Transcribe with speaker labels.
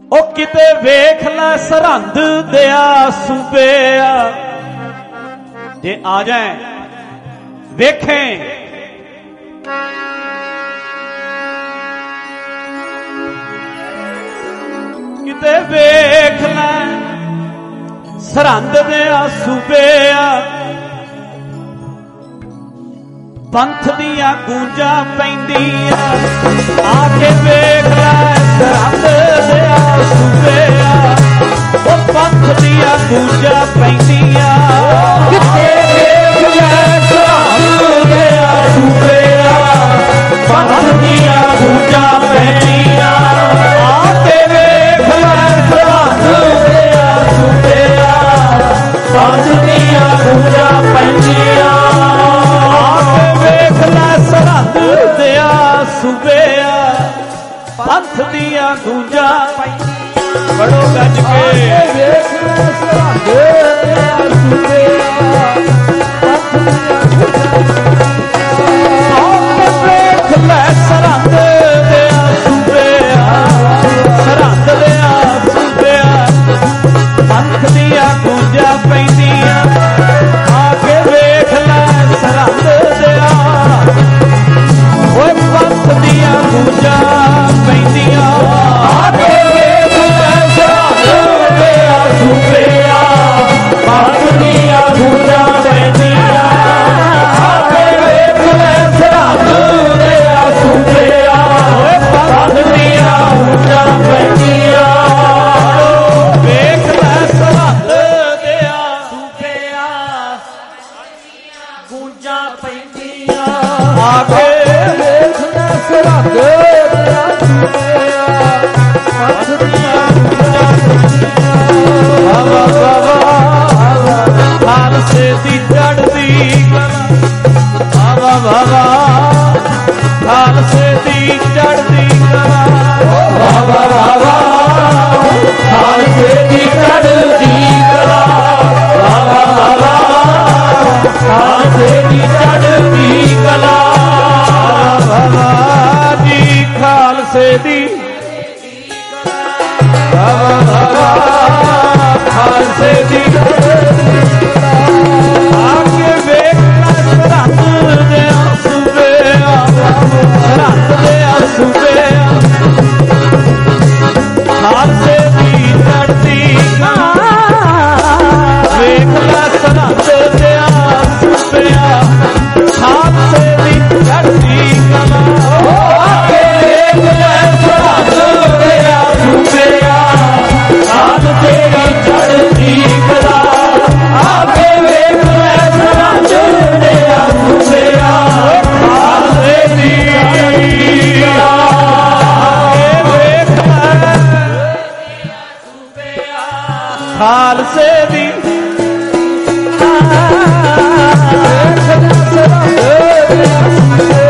Speaker 1: ओ किते वेख लै सरहंद दिया सूबेआ, जे आ जाए वेखें किते वेख लै सरहंद दिया सूबेआ, पंथ दिया गूंजा पैंदिया, आके वेख लै सरहंद दिया सूबेआ, ओ पंथ दिया गूंजा पैंदिया, किते वेख लै सरहंद दिया सूबेआ, पंथ दिया गूंजा पैंदिया, आके वेख लै सरहंद दिया सूबेआ, पंथ दिया गूंजा पैंदिया, सरहंद दिया सूबेआ, पंथ दिया गूंजा बड़ो गज के वेख सरहंद दिया सूबेआ, पंथ दिया गूंजा वेख लै सरहंद दिया सूबेआ, सरहंद दिया सूबेआ, पंथ दिया गूंजा पैंदिया, आके वेख लै सरहंद दिया, पंथ दिया गूंजा पैंदिया, आके वेख लै सरहंद दिया सूबेआ, पंथ दिया गूंजा पैंदिया, आके वेख लै सरहंद दिया सूबेआ, पंथ दिया गूंजा पैंदिया, वेख लै सरहंद दिया सूबेआ, गूंजा पैंदिया, आके सरहंद दिया सूबेआ, पंथ दिया गूंजा पैंदिया, हवा हवा खालसे दी चढ़दी कला, हवा हवा खालसे दी चढ़दी कला, हवा हवा खालसे दी चढ़दी कला, हवा हवा खालसे दी चढ़दी कला, हवा जी खालसे दी, हवा हवा खालसे दी, आके वेख लै सरहंद दिया सूबेआ, सरहंद दिया सूबेआ, खालसे दी चढ़दी कला, वेख लै सरहंद दिया सूबेआ, खालसे दी चढ़दी कला, आके वेख लै सरहंद दिया सूबेआ, खालसे दी चढ़दी कला, आके वेख लै सरहंद दिया सूबेआ, खालसे दी चढ़दी कला, आके वेख लै खालसे दी सरहंद दिया सूबेआ,